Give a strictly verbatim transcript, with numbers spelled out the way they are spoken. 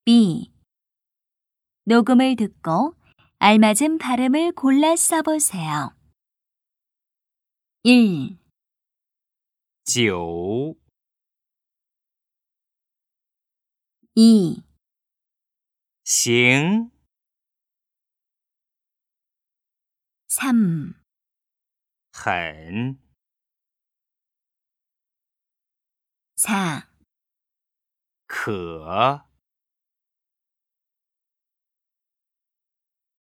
B. 녹음을 듣고 알맞은 발음을 골라 써보세요. 일. 九 이. 行 삼. 很 사. 可